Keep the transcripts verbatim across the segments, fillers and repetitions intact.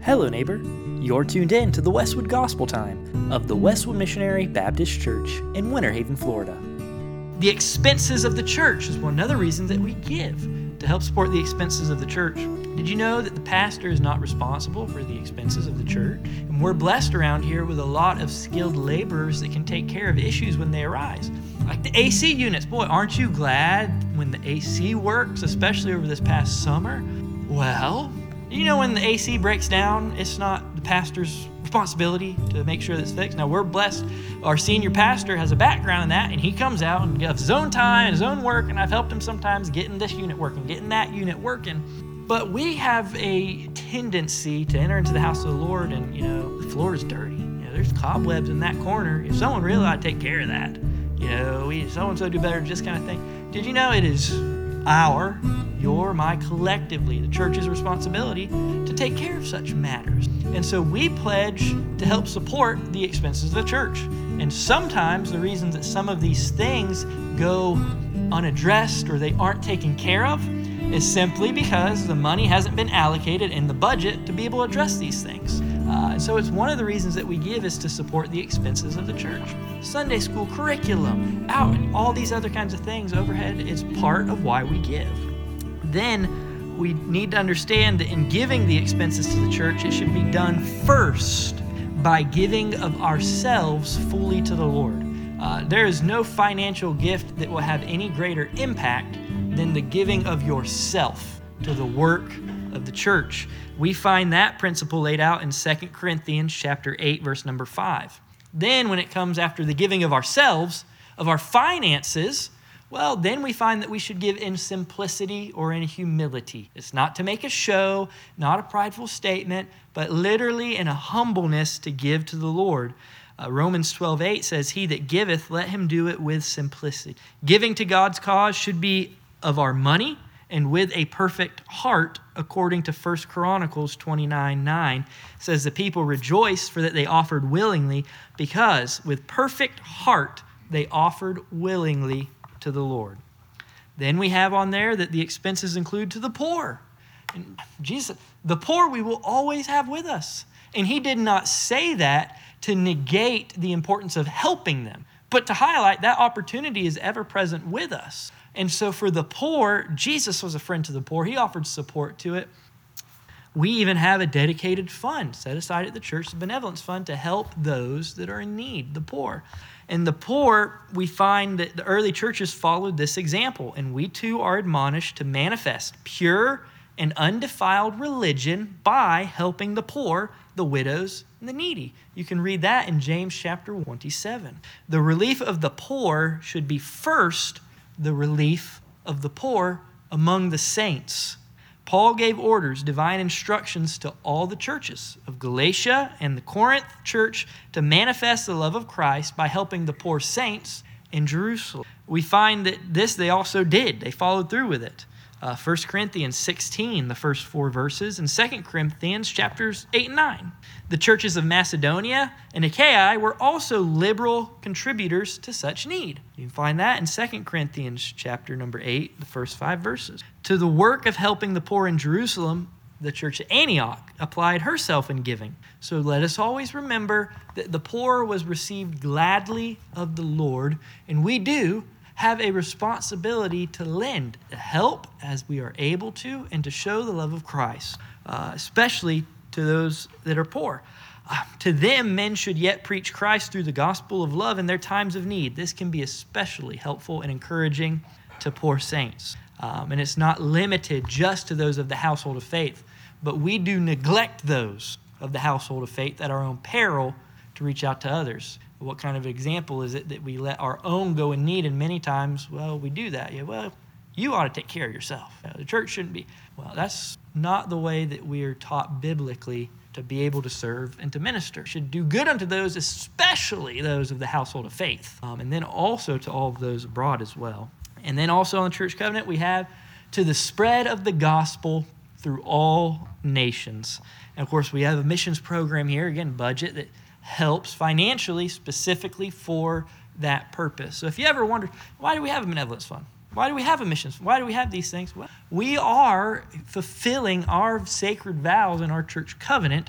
Hello, neighbor. You're tuned in to the Westwood Gospel Time of the Westwood Missionary Baptist Church in Winter Haven, Florida. The expenses of the church is one other reason that we give to help support the expenses of the church. Did you know that the pastor is not responsible for the expenses of the church? And we're blessed around here with a lot of skilled laborers that can take care of issues when they arise. Like the A C units. Boy, aren't you glad when the A C works, especially over this past summer? Well, you know when the A C breaks down, it's not the pastor's responsibility to make sure that it's fixed. Now, we're blessed. Our senior pastor has a background in that, and he comes out and gives his own time and his own work, and I've helped him sometimes getting this unit working, getting that unit working. But we have a tendency to enter into the house of the Lord, and, you know, the floor is dirty. You know, there's cobwebs in that corner. If someone really ought to take care of that, you know, we so-and-so do better, just kind of thing. Did you know it is our, your, my, collectively, the church's responsibility to take care of such matters. And so we pledge to help support the expenses of the church. And sometimes the reasons that some of these things go unaddressed or they aren't taken care of is simply because the money hasn't been allocated in the budget to be able to address these things. Uh, so it's one of the reasons that we give is to support the expenses of the church. Sunday school curriculum, out, all these other kinds of things overhead is part of why we give. Then we need to understand that in giving the expenses to the church, it should be done first by giving of ourselves fully to the Lord. Uh, there is no financial gift that will have any greater impact than the giving of yourself to the work of the church. We find that principle laid out in Second Corinthians chapter eight, verse number five. Then when it comes after the giving of ourselves, of our finances, well, then we find that we should give in simplicity or in humility. It's not to make a show, not a prideful statement, but literally in a humbleness to give to the Lord. Uh, Romans twelve eight says, "He that giveth, let him do it with simplicity." Giving to God's cause should be of our money and with a perfect heart, according to First Chronicles twenty-nine nine, says the people rejoiced for that they offered willingly, because with perfect heart they offered willingly to the Lord. Then we have on there that the expenses include to the poor. And Jesus, the poor we will always have with us. And he did not say that to negate the importance of helping them, but to highlight that opportunity is ever present with us. And so for the poor, Jesus was a friend to the poor. He offered support to it. We even have a dedicated fund set aside at the church, the benevolence fund, to help those that are in need, the poor. And the poor, we find that the early churches followed this example, and we too are admonished to manifest pure and undefiled religion by helping the poor, the widows, and the needy. You can read that in James chapter twenty-seven. The relief of the poor should be first the relief of the poor among the saints. Paul gave orders, divine instructions to all the churches of Galatia and the Corinth church to manifest the love of Christ by helping the poor saints in Jerusalem. We find that this they also did. They followed through with it. Uh, First Corinthians sixteen, the first four verses, and Second Corinthians chapters eight and nine. The churches of Macedonia and Achaia were also liberal contributors to such need. You can find that in Second Corinthians chapter number eight, the first five verses. To the work of helping the poor in Jerusalem, the church at Antioch applied herself in giving. So let us always remember that the poor was received gladly of the Lord, and we do have a responsibility to lend, to help as we are able to, and to show the love of Christ, uh, especially to those that are poor. Uh, to them, men should yet preach Christ through the gospel of love in their times of need. This can be especially helpful and encouraging to poor saints. Um, and it's not limited just to those of the household of faith, but we do neglect those of the household of faith at our own peril to reach out to others. What kind of example is it that we let our own go in need? And many times, well, we do that. Yeah, well, you ought to take care of yourself. The church shouldn't be. Well, that's not the way that we are taught biblically to be able to serve and to minister. We should do good unto those, especially those of the household of faith, um, and then also to all of those abroad as well. And then also on the church covenant, we have to the spread of the gospel through all nations. And of course, we have a missions program here, again, budget that helps financially specifically for that purpose. So if you ever wonder, why do we have a benevolence fund? Why do we have a mission? Why do we have these things? Well, we are fulfilling our sacred vows in our church covenant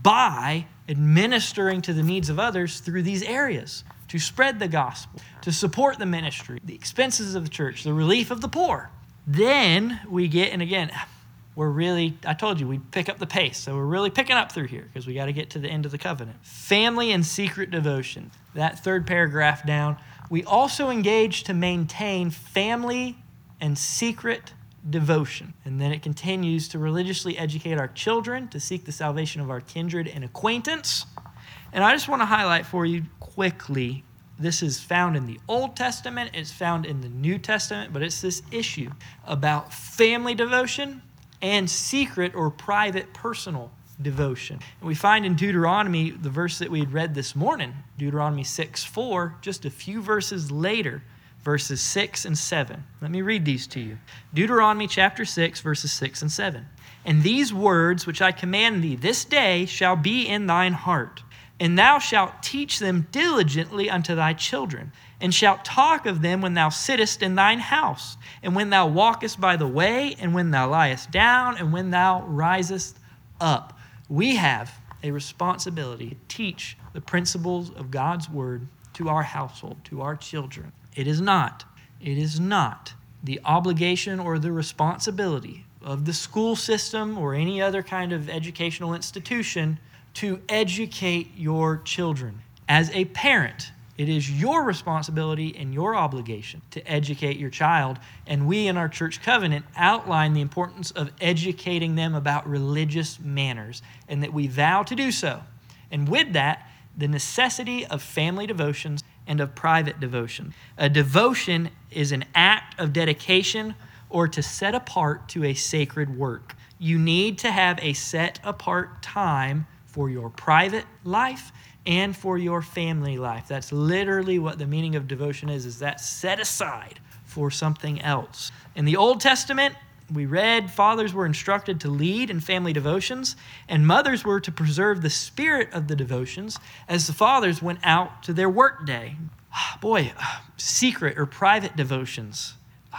by administering to the needs of others through these areas, to spread the gospel, to support the ministry, the expenses of the church, the relief of the poor. Then we get, and again, we're really, I told you, we pick up the pace. So we're really picking up through here because we got to get to the end of the covenant. Family and secret devotion. That third paragraph down. We also engage to maintain family and secret devotion. And then it continues to religiously educate our children, to seek the salvation of our kindred and acquaintance. And I just want to highlight for you quickly, this is found in the Old Testament, it's found in the New Testament, but it's this issue about family devotion and secret or private personal devotion. And we find in Deuteronomy, the verse that we had read this morning, Deuteronomy six four, just a few verses later, verses six and seven. Let me read these to you. Deuteronomy chapter six, verses six and seven. And these words which I command thee this day shall be in thine heart, and thou shalt teach them diligently unto thy children, and shalt talk of them when thou sittest in thine house, and when thou walkest by the way, and when thou liest down, and when thou risest up. We have a responsibility to teach the principles of God's word to our household, to our children. It is not, it is not the obligation or the responsibility of the school system or any other kind of educational institution to educate your children. As a parent, it is your responsibility and your obligation to educate your child. And we in our church covenant outline the importance of educating them about religious manners, and that we vow to do so. And with that, the necessity of family devotions and of private devotion. A devotion is an act of dedication or to set apart to a sacred work. You need to have a set apart time for your private life and for your family life. That's literally what the meaning of devotion is, is that set aside for something else. In the Old Testament, we read fathers were instructed to lead in family devotions, and mothers were to preserve the spirit of the devotions as the fathers went out to their work day. Boy, secret or private devotions.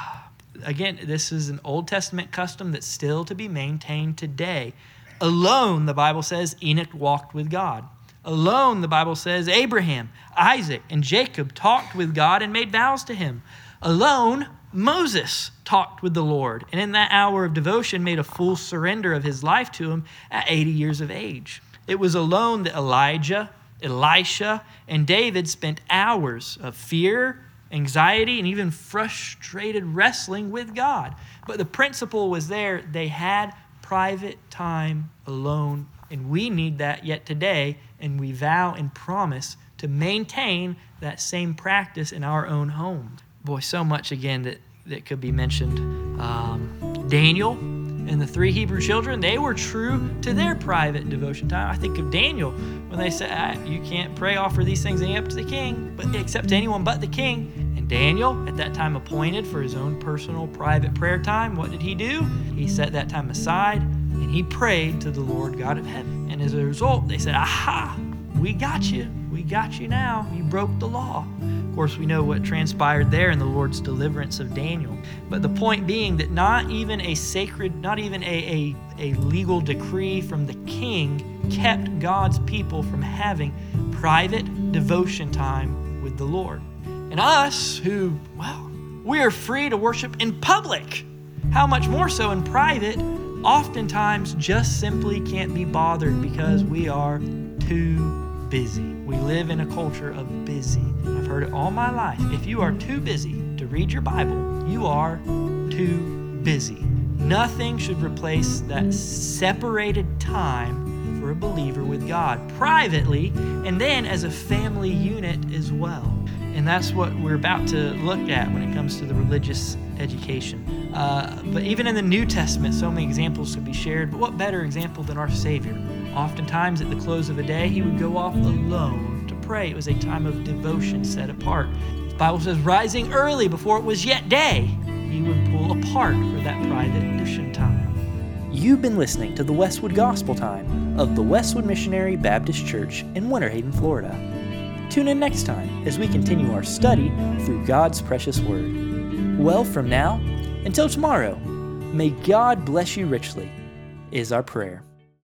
Again, this is an Old Testament custom that's still to be maintained today. Alone, the Bible says, Enoch walked with God. Alone, the Bible says, Abraham, Isaac, and Jacob talked with God and made vows to him. Alone, Moses talked with the Lord, and in that hour of devotion made a full surrender of his life to him at eighty years of age. It was alone that Elijah, Elisha, and David spent hours of fear, anxiety, and even frustrated wrestling with God. But the principle was there. They had private time alone, and we need that yet today, and we vow and promise to maintain that same practice in our own home. Boy, so much again that, that could be mentioned. Um, Daniel and the three Hebrew children, they were true to their private devotion time. I think of Daniel when they said, ah, you can't pray, offer these things any up to the king, but except to anyone but the king. And Daniel, at that time appointed for his own personal private prayer time, what did he do? He set that time aside and he prayed to the Lord God of heaven. And as a result, they said, aha, we got you. We got you now. You broke the law. Of course, we know what transpired there in the Lord's deliverance of Daniel. But the point being that not even a sacred, not even a, a, a legal decree from the king kept God's people from having private devotion time with the Lord. And us who, well, we are free to worship in public. How much more so in private, oftentimes just simply can't be bothered because we are too busy. We live in a culture of busy. I've heard it all my life. If you are too busy to read your Bible, you are too busy. Nothing should replace that separated time for a believer with God, privately, and then as a family unit as well. And that's what we're about to look at when it comes to the religious education. Uh, but even in the New Testament, so many examples could be shared. But what better example than our Savior? Oftentimes at the close of a day, he would go off alone to pray. It was a time of devotion set apart. The Bible says, rising early before it was yet day, he would pull apart for that private devotion time. You've been listening to the Westwood Gospel Time of the Westwood Missionary Baptist Church in Winter Haven, Florida. Tune in next time as we continue our study through God's precious Word. Well, from now until tomorrow, may God bless you richly, is our prayer.